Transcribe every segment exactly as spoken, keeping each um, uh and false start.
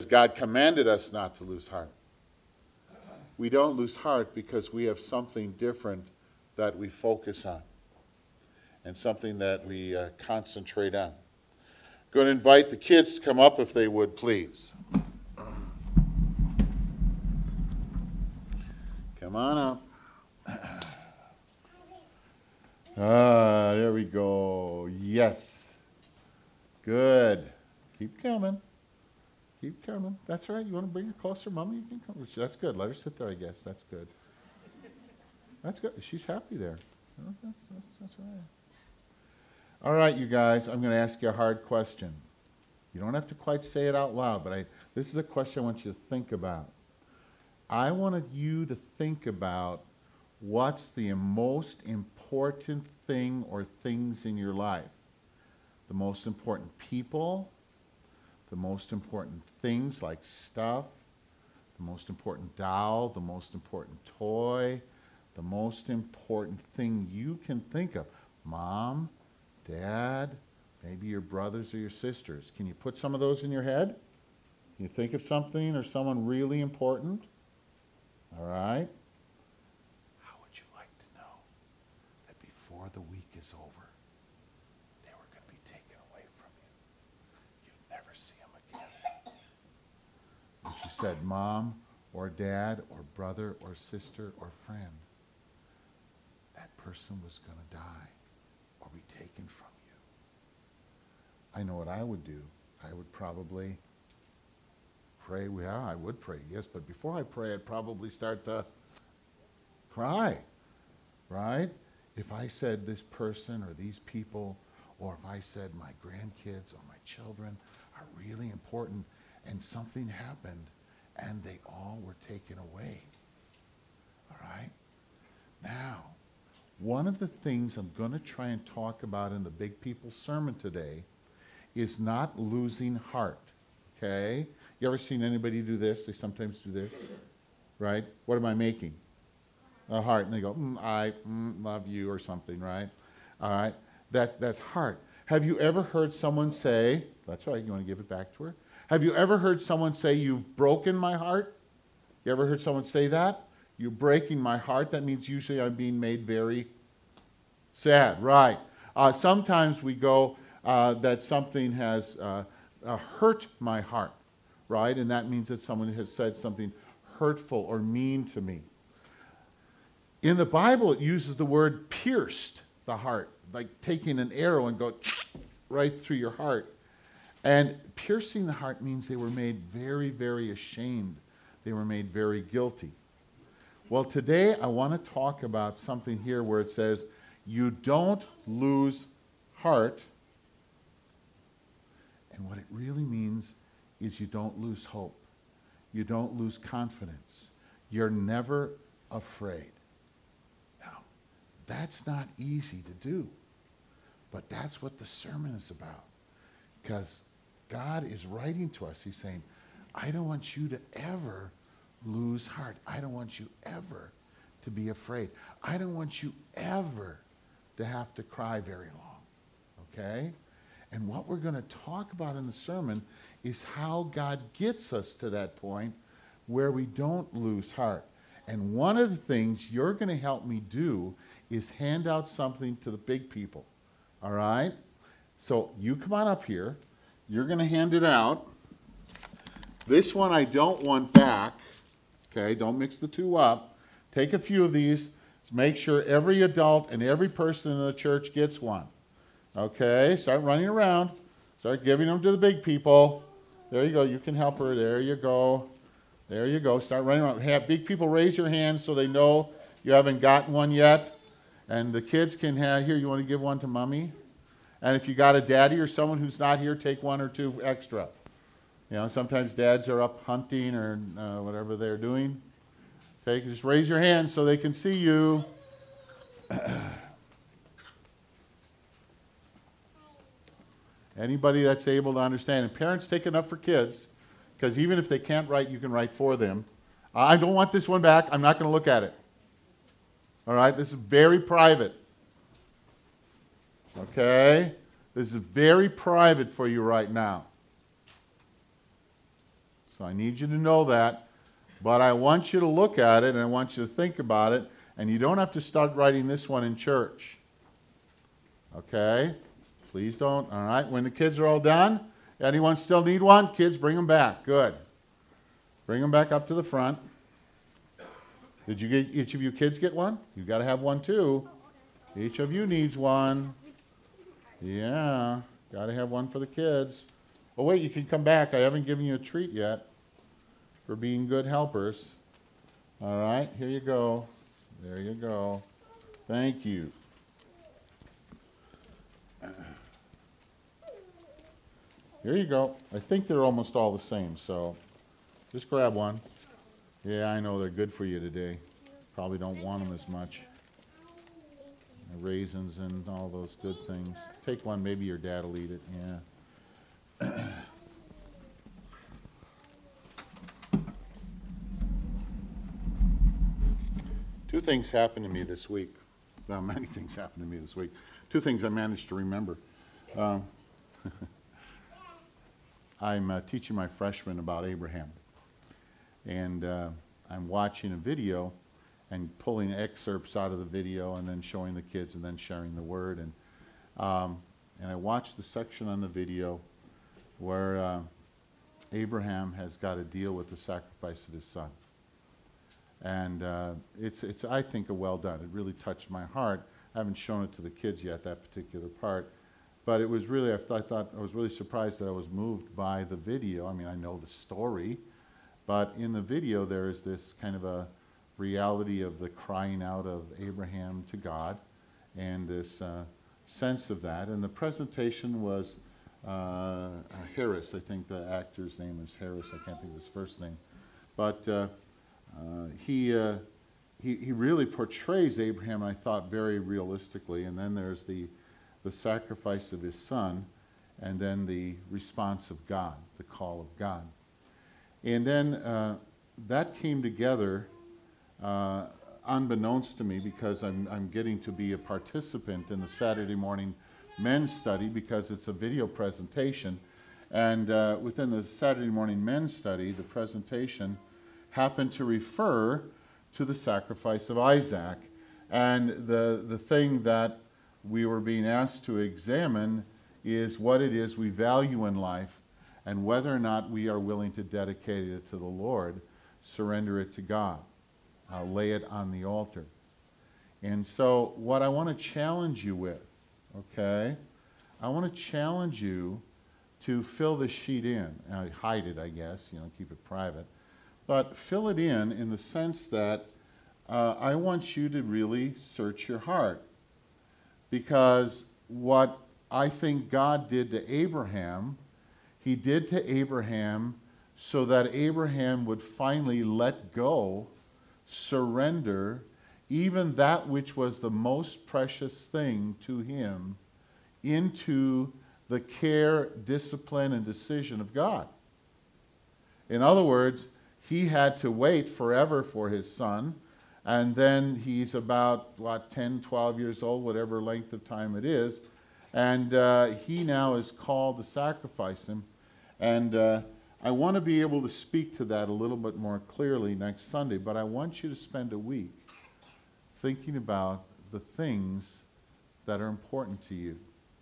God commanded us not to lose heart. We don't lose heart because we have something different that we focus on and something that we uh, concentrate on. I'm going to invite the kids to come up if they would, please. Come on up. Ah, there we go. Yes. Good. Keep coming. Keep coming. That's right. You want to bring her closer, Mommy? You can come. That's good. Let her sit there, I guess. That's good. That's good. She's happy there. Oh, that's, that's, that's right. All right, you guys. I'm going to ask you a hard question. You don't have to quite say it out loud, but I, this is a question I want you to think about. I wanted you to think about what's the most important thing or things in your life. The most important people, the most important things like stuff, the most important doll, the most important toy, the most important thing you can think of. Mom, Dad, maybe your brothers or your sisters. Can you put some of those in your head? Can you think of something or someone really important? All right. How would you like to know that before the week is over, they were going to be taken away from you? You'd never see them again. And she said, Mom or Dad or brother or sister or friend, that person was going to die or be taken from you. I know what I would do. I would probably pray. Yeah, I would pray, yes, but before I pray, I'd probably start to cry, right? If I said this person or these people, or if I said my grandkids or my children are really important, and something happened, and they all were taken away, all right? Now, one of the things I'm going to try and talk about in the Big People sermon today is not losing heart, okay? You ever seen anybody do this? They sometimes do this, right? What am I making? A heart. And they go, mm, I mm, love you or something, right? All right. That, that's heart. Have you ever heard someone say, that's right, you want to give it back to her? Have you ever heard someone say, you've broken my heart? You ever heard someone say that? You're breaking my heart. That means usually I'm being made very sad, right? Uh, sometimes we go uh, that something has uh, uh, hurt my heart. Right? And that means that someone has said something hurtful or mean to me. In the Bible, it uses the word pierced the heart, like taking an arrow and go right through your heart. And piercing the heart means they were made very, very ashamed. They were made very guilty. Well, today I want to talk about something here where it says, you don't lose heart. And what it really means is you don't lose hope. You don't lose confidence. You're never afraid. Now, that's not easy to do, but that's what the sermon is about. Because God is writing to us. He's saying, I don't want you to ever lose heart. I don't want you ever to be afraid. I don't want you ever to have to cry very long. Okay? And what we're going to talk about in the sermon is how God gets us to that point where we don't lose heart. And one of the things you're going to help me do is hand out something to the big people. All right? So you come on up here. You're going to hand it out. This one I don't want back. Okay? Don't mix the two up. Take a few of these. Make sure every adult and every person in the church gets one. Okay? Start running around. Start giving them to the big people. There you go. You can help her. There you go. There you go. Start running around. Have big people raise your hands so they know you haven't gotten one yet. And the kids can have, here, you want to give one to Mommy? And if you got a daddy or someone who's not here, take one or two extra. You know, sometimes dads are up hunting or uh, whatever they're doing. Okay, just raise your hands so they can see you. Anybody that's able to understand. And parents, take enough for kids, because even if they can't write, you can write for them. I don't want this one back. I'm not going to look at it. All right? This is very private. Okay? This is very private for you right now. So I need you to know that. But I want you to look at it, and I want you to think about it. And you don't have to start writing this one in church. Okay? Please don't. All right? When the kids are all done, anyone still need one? Kids, bring them back. Good. Bring them back up to the front. Did you get, each of you kids get one? You've got to have one too. Each of you needs one. Yeah. Got to have one for the kids. Oh, wait, you can come back. I haven't given you a treat yet for being good helpers. All right, here you go. There you go. Thank you. Here you go. I think they're almost all the same, so just grab one. Yeah, I know they're good for you today. Probably don't want them as much. Raisins and all those good things. Take one, maybe your dad will eat it. Yeah. Two things happened to me this week. Well, many things happened to me this week. Two things I managed to remember. Um, I'm uh, teaching my freshmen about Abraham. And uh, I'm watching a video and pulling excerpts out of the video and then showing the kids and then sharing the word. And, um, and I watched the section on the video where uh, Abraham has got to deal with the sacrifice of his son. And uh, it's, it's, I think, a well done. It really touched my heart. I haven't shown it to the kids yet, that particular part. But it was really, I, th I thought, I was really surprised that I was moved by the video. I mean, I know the story. But in the video, there is this kind of a reality of the crying out of Abraham to God and this uh, sense of that. And the presentation was uh, Harris. I think the actor's name is Harris. I can't think of his first name. But uh, uh, he, uh, he, he really portrays Abraham, I thought, very realistically. And then there's the, the sacrifice of his son, and then the response of God, the call of God. And then uh, that came together uh, unbeknownst to me, because I'm, I'm getting to be a participant in the Saturday morning men's study, because it's a video presentation. And uh, within the Saturday morning men's study, the presentation happened to refer to the sacrifice of Isaac. And the, the thing that we were being asked to examine is what it is we value in life, and whether or not we are willing to dedicate it to the Lord, surrender it to God, uh, lay it on the altar. And so what I want to challenge you with, okay, I want to challenge you to fill this sheet in. Uh, hide it, I guess, you know, keep it private. But fill it in in the sense that uh, I want you to really search your heart. Because what I think God did to Abraham, He did to Abraham so that Abraham would finally let go, surrender, even that which was the most precious thing to him, into the care, discipline, and decision of God. In other words, he had to wait forever for his son, and then he's about, what, ten, twelve years old, whatever length of time it is, and uh, he now is called to sacrifice him. And uh, I want to be able to speak to that a little bit more clearly next Sunday, but I want you to spend a week thinking about the things that are important to you.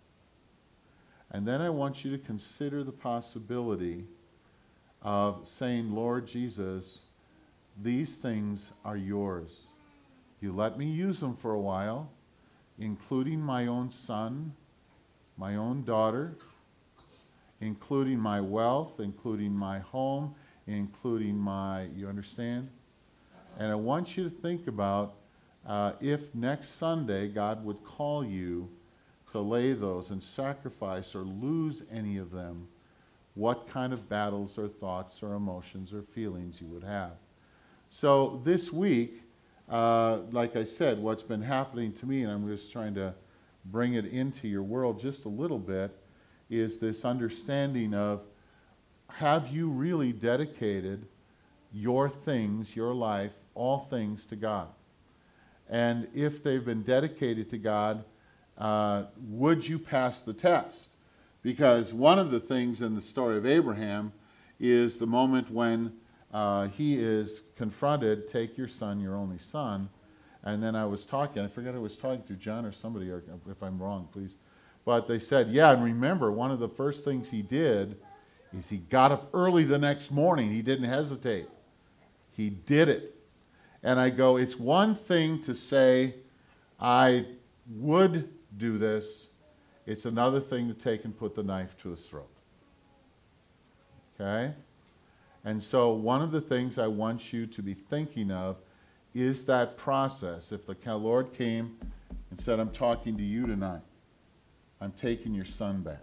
And then I want you to consider the possibility of saying, Lord Jesus, these things are yours. You let me use them for a while, including my own son, my own daughter, including my wealth, including my home, including my, you understand? And I want you to think about uh, if next Sunday God would call you to lay those and sacrifice or lose any of them, what kind of battles or thoughts or emotions or feelings you would have. So this week, uh, like I said, what's been happening to me, and I'm just trying to bring it into your world just a little bit, is this understanding of, have you really dedicated your things, your life, all things to God? And if they've been dedicated to God, uh, would you pass the test? Because one of the things in the story of Abraham is the moment when uh, he is confronted, take your son, your only son. And then I was talking, I forget who I was talking to, John or somebody, or if I'm wrong, please. But they said, yeah, and remember, one of the first things he did is he got up early the next morning. He didn't hesitate. He did it. And I go, it's one thing to say, I would do this. It's another thing to take and put the knife to his throat. Okay? And so one of the things I want you to be thinking of is that process. If the Lord came and said, I'm talking to you tonight, I'm taking your son back.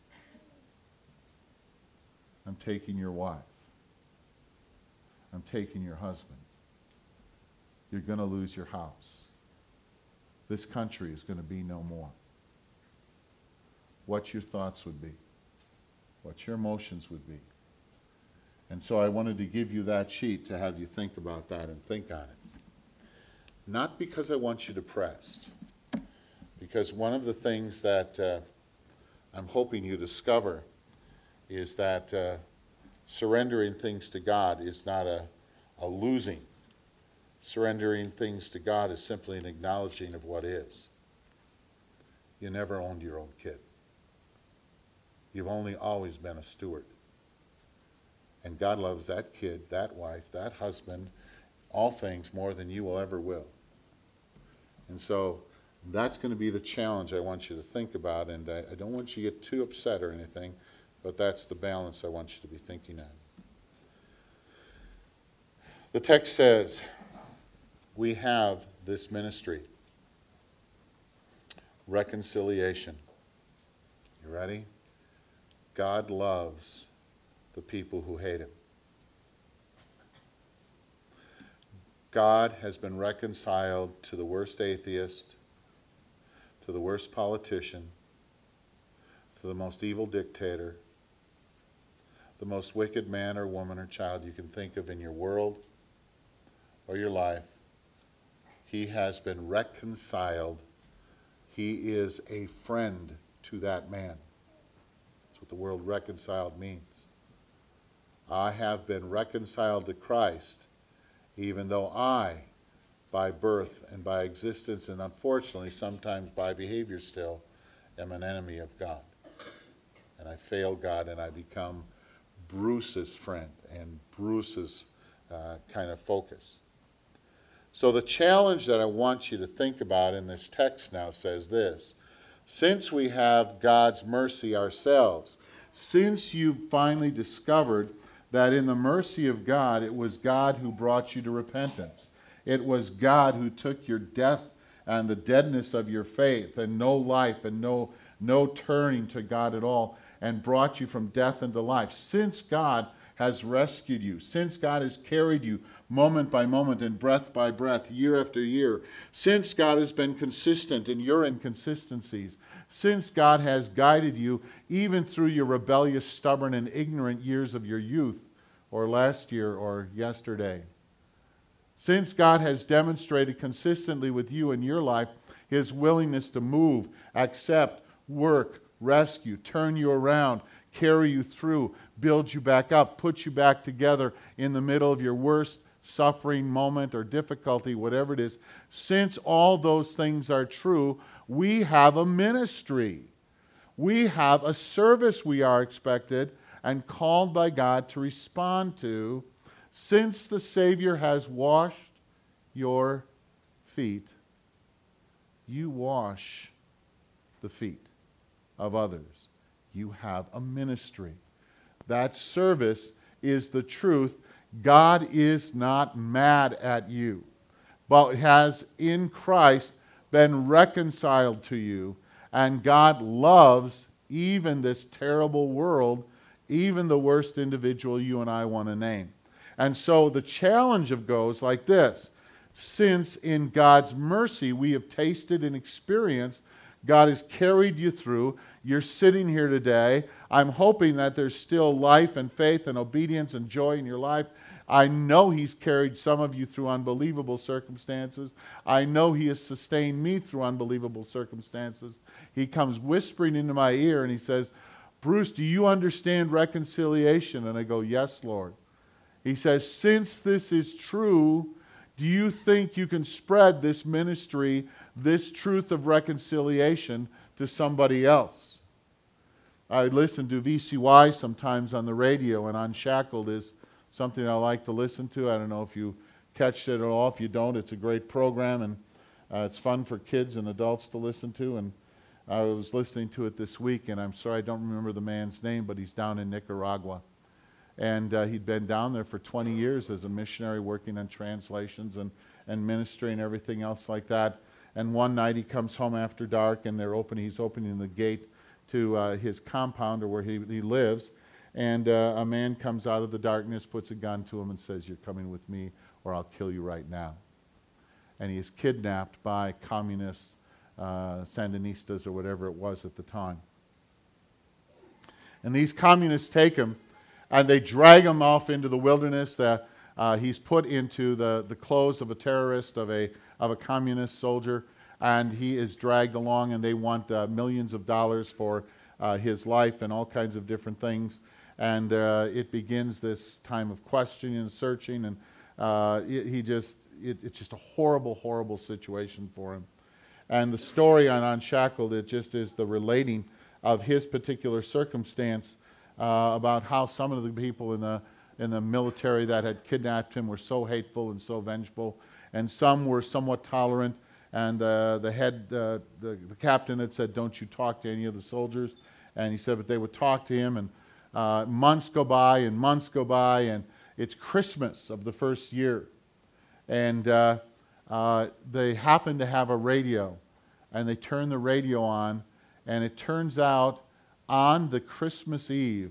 I'm taking your wife. I'm taking your husband. You're going to lose your house. This country is going to be no more. What your thoughts would be. What your emotions would be. And so I wanted to give you that sheet to have you think about that and think on it. Not because I want you depressed. Because one of the things that uh, I'm hoping you discover is that uh, surrendering things to God is not a, a losing. Surrendering things to God is simply an acknowledging of what is. You never owned your own kid. You've only always been a steward. And God loves that kid, that wife, that husband, all things more than you will ever will. And so that's going to be the challenge I want you to think about. And I, I don't want you to get too upset or anything, but that's the balance I want you to be thinking of. The text says, we have this ministry. Reconciliation. You ready? God loves the people who hate him. God has been reconciled to the worst atheist, to the worst politician, to the most evil dictator, the most wicked man or woman or child you can think of in your world or your life. He has been reconciled. He is a friend to that man. That's what the word reconciled means. I have been reconciled to Christ, even though I, by birth and by existence, and unfortunately sometimes by behavior still, am an enemy of God. And I fail God, and I become Bruce's friend and Bruce's uh, kind of focus. So the challenge that I want you to think about in this text now says this: since we have God's mercy ourselves, since you've finally discovered that in the mercy of God, it was God who brought you to repentance. It was God who took your death and the deadness of your faith and no life and no, no turning to God at all and brought you from death into life. Since God has rescued you, since God has carried you moment by moment and breath by breath, year after year, since God has been consistent in your inconsistencies, since God has guided you even through your rebellious, stubborn, and ignorant years of your youth, or last year, or yesterday, since God has demonstrated consistently with you in your life his willingness to move, accept, work, rescue, turn you around, carry you through, build you back up, put you back together in the middle of your worst suffering moment or difficulty, whatever it is, since all those things are true, we have a ministry. We have a service we are expected and called by God to respond to. Since the Savior has washed your feet, you wash the feet of others. You have a ministry. That service is the truth. God is not mad at you, but has in Christ been reconciled to you. And God loves even this terrible world, even the worst individual you and I want to name. And so the challenge of goes like this: since in God's mercy we have tasted and experienced, God has carried you through. You're sitting here today. I'm hoping that there's still life and faith and obedience and joy in your life. I know He's carried some of you through unbelievable circumstances. I know He has sustained me through unbelievable circumstances. He comes whispering into my ear and He says, Bruce, do you understand reconciliation? And I go, yes, Lord. He says, since this is true, do you think you can spread this ministry, this truth of reconciliation to somebody else? I listen to V C Y sometimes on the radio, and Unshackled is something I like to listen to. I don't know if you catch it at all. If you don't, it's a great program, and uh, it's fun for kids and adults to listen to. And I was listening to it this week, and I'm sorry I don't remember the man's name, but he's down in Nicaragua. And uh, he'd been down there for twenty years as a missionary, working on translations and, and ministry and everything else like that. And one night he comes home after dark, and they're opening, he's opening the gate to uh, his compound, or where he, he lives. And uh, a man comes out of the darkness, puts a gun to him, and says, you're coming with me, or I'll kill you right now. And he is kidnapped by communists, uh, Sandinistas, or whatever it was at the time. And these communists take him, and they drag him off into the wilderness. That uh, he's put into the, the clothes of a terrorist, of a, of a communist soldier, and he is dragged along, and they want uh, millions of dollars for uh, his life and all kinds of different things. And uh, it begins this time of questioning and searching, and uh, it, he just, it, it's just a horrible, horrible situation for him. And the story on Unshackled, it just is the relating of his particular circumstance, Uh, about how some of the people in the in the military that had kidnapped him were so hateful and so vengeful, and some were somewhat tolerant. And uh, the head, uh, the, the captain had said, "Don't you talk to any of the soldiers." And he said, but they would talk to him, and uh, months go by and months go by, and it's Christmas of the first year, and uh, uh, they happen to have a radio, and they turn the radio on, and it turns out, on the Christmas Eve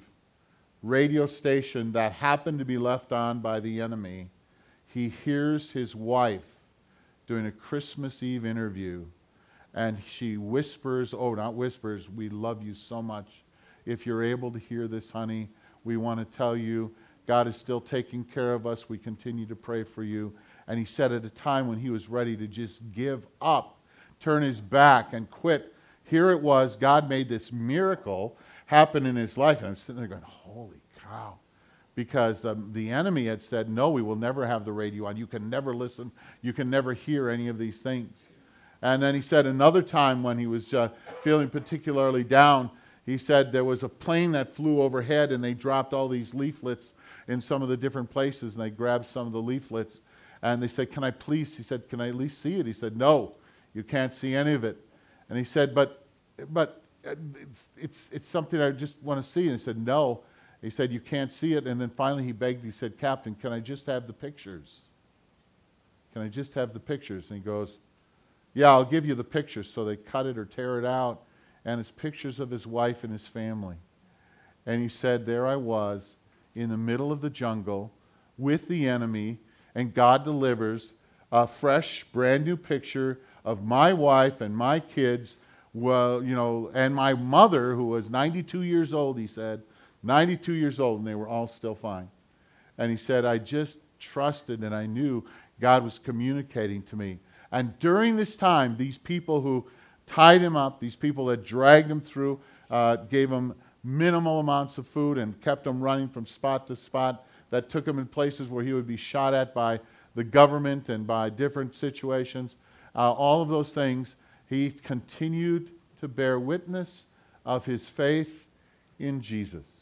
radio station that happened to be left on by the enemy, he hears his wife doing a Christmas Eve interview, and she whispers, oh, not whispers, we love you so much. If you're able to hear this, honey, we want to tell you God is still taking care of us. We continue to pray for you. And he said at a time when he was ready to just give up, turn his back and quit, here it was, God made this miracle happen in his life. And I'm sitting there going, holy cow. Because the, the enemy had said, no, we will never have the radio on. You can never listen. You can never hear any of these things. And then he said another time when he was uh, feeling particularly down, he said there was a plane that flew overhead, and they dropped all these leaflets in some of the different places, and they grabbed some of the leaflets. And they said, can I please, he said, can I at least see it? He said, no, you can't see any of it. And he said, but, but it's, it's, it's something I just want to see. And he said, no. He said, you can't see it. And then finally he begged, he said, Captain, can I just have the pictures? Can I just have the pictures? And he goes, yeah, I'll give you the pictures. So they cut it or tear it out, and it's pictures of his wife and his family. And he said, there I was in the middle of the jungle with the enemy, and God delivers a fresh, brand new picture of my wife and my kids, well, you know, and my mother, who was ninety-two years old, he said, ninety-two years old, and they were all still fine. And he said, I just trusted and I knew God was communicating to me. And during this time, these people who tied him up, these people that dragged him through, uh, gave him minimal amounts of food and kept him running from spot to spot, that took him in places where he would be shot at by the government and by different situations. Uh, all of those things, he continued to bear witness of his faith in Jesus.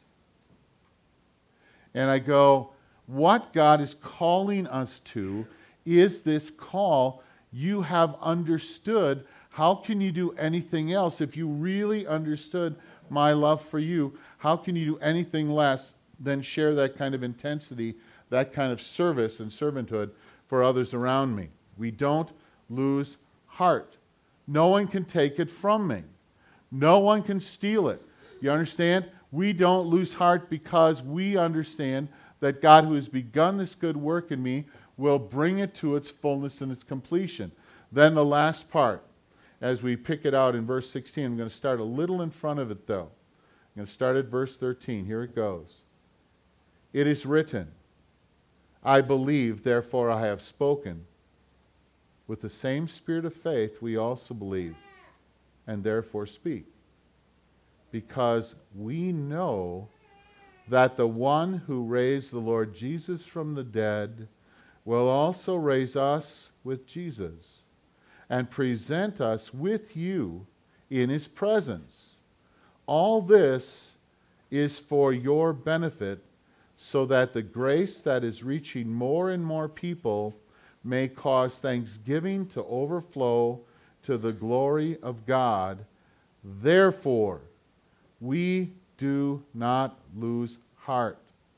And I go, what God is calling us to is this call. You have understood. How can you do anything else? If you really understood my love for you, how can you do anything less than share that kind of intensity, that kind of service and servanthood for others around me? We don't lose heart. No one can take it from me. No one can steal it. You understand? We don't lose heart because we understand that God, who has begun this good work in me, will bring it to its fullness and its completion. Then the last part, as we pick it out in verse sixteen, I'm going to start a little in front of it though. I'm going to start at verse thirteen. Here it goes. It is written, I believe, therefore I have spoken. With the same spirit of faith we also believe, and therefore speak. because we know that the one who raised the Lord Jesus from the dead will also raise us with Jesus and present us with you in his presence. All this is for your benefit, so that the grace that is reaching more and more people may cause thanksgiving to overflow to the glory of God. Therefore, we do not lose heart.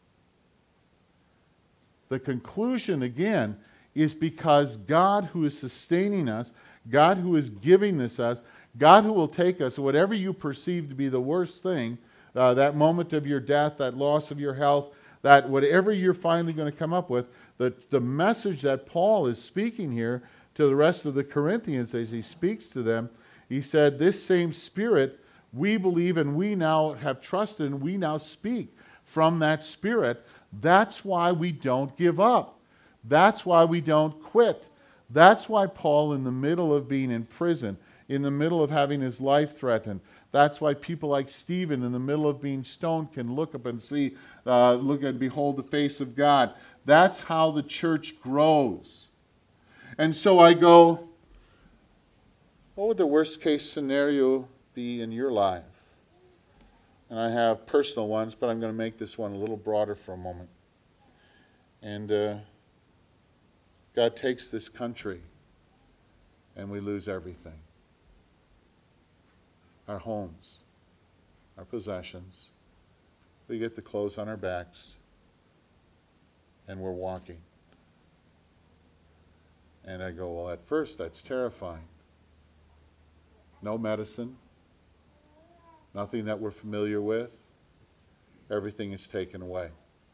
The conclusion, again, is because God who is sustaining us, God who is giving this us, God who will take us, whatever you perceive to be the worst thing, uh, that moment of your death, that loss of your health, that whatever you're finally going to come up with, the, the message that Paul is speaking here to the rest of the Corinthians as he speaks to them, he said, this same Spirit we believe and we now have trusted and we now speak from that Spirit. That's why we don't give up. That's why we don't quit. That's why Paul, in the middle of being in prison, in the middle of having his life threatened, that's why people like Stephen, in the middle of being stoned, can look up and see, uh, look and behold the face of God. That's how the church grows. And so I go, what would the worst case scenario be in your life? And I have personal ones, but I'm going to make this one a little broader for a moment. And uh, God takes this country and we lose everything. Our homes, our possessions. We get the clothes on our backs and we're walking. And I go, well, at first that's terrifying. No medicine, nothing that we're familiar with. Everything is taken away.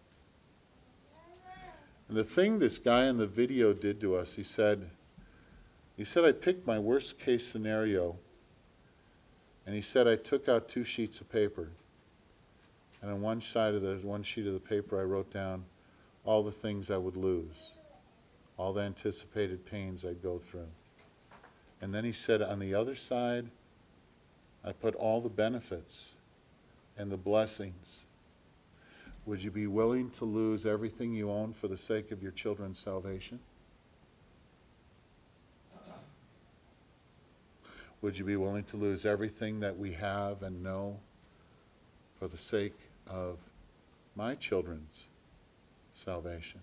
And the thing this guy in the video did to us, he said, he said, I picked my worst case scenario. And he said, I took out two sheets of paper. And on one side of the one sheet of the paper, I wrote down all the things I would lose, all the anticipated pains I'd go through. And then he said, on the other side, I put all the benefits and the blessings. Would you be willing to lose everything you own for the sake of your children's salvation? Would you be willing to lose everything that we have and know for the sake of my children's salvation?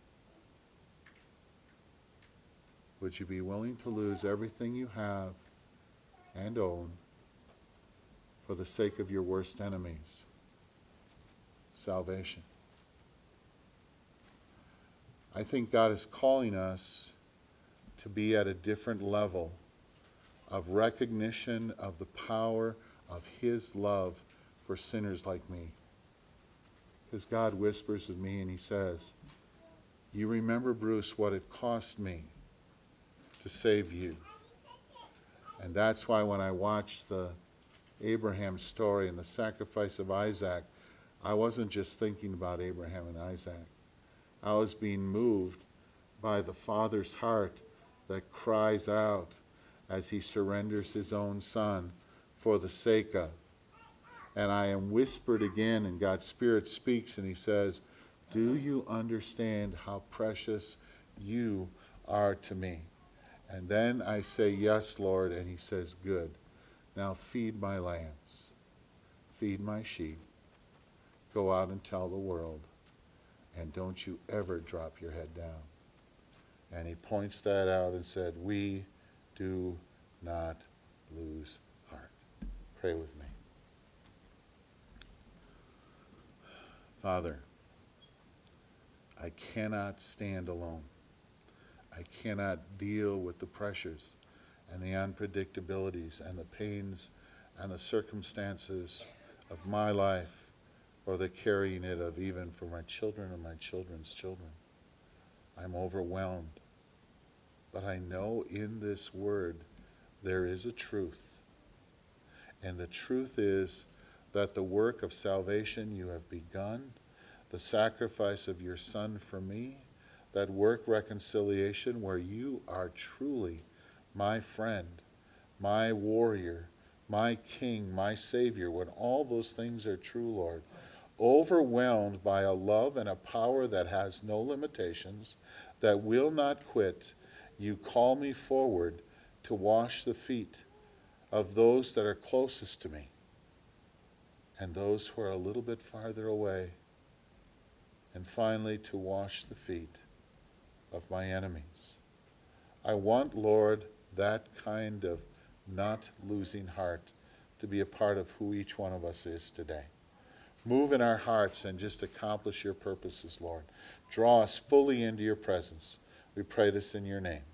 Would you be willing to lose everything you have and own for the sake of your worst enemy's salvation? I think God is calling us to be at a different level of recognition of the power of His love for sinners like me. Because God whispers to me and He says, you remember, Bruce, what it cost me to save you. And that's why when I watched the Abraham story and the sacrifice of Isaac, I wasn't just thinking about Abraham and Isaac. I was being moved by the Father's heart that cries out as He surrenders His own Son for the sake of. And I am whispered again, and God's Spirit speaks, and He says, do you understand how precious you are to me? And then I say, yes, Lord, and He says, good. Now feed my lambs, feed my sheep, go out and tell the world, and don't you ever drop your head down. And He points that out and said, we do not lose heart. Pray with me. Father, I cannot stand alone. I cannot deal with the pressures and the unpredictabilities and the pains and the circumstances of my life, or the carrying it of even for my children and my children's children. I'm overwhelmed. But I know in this word there is a truth. And the truth is that the work of salvation you have begun, the sacrifice of your Son for me, that work reconciliation where you are truly my friend, my warrior, my King, my Savior, when all those things are true, Lord, overwhelmed by a love and a power that has no limitations, that will not quit, you call me forward to wash the feet of those that are closest to me and those who are a little bit farther away, and finally to wash the feet of my enemies. I want, Lord, that kind of not losing heart to be a part of who each one of us is today. Move in our hearts and just accomplish your purposes, Lord. Draw us fully into your presence. We pray this in your name.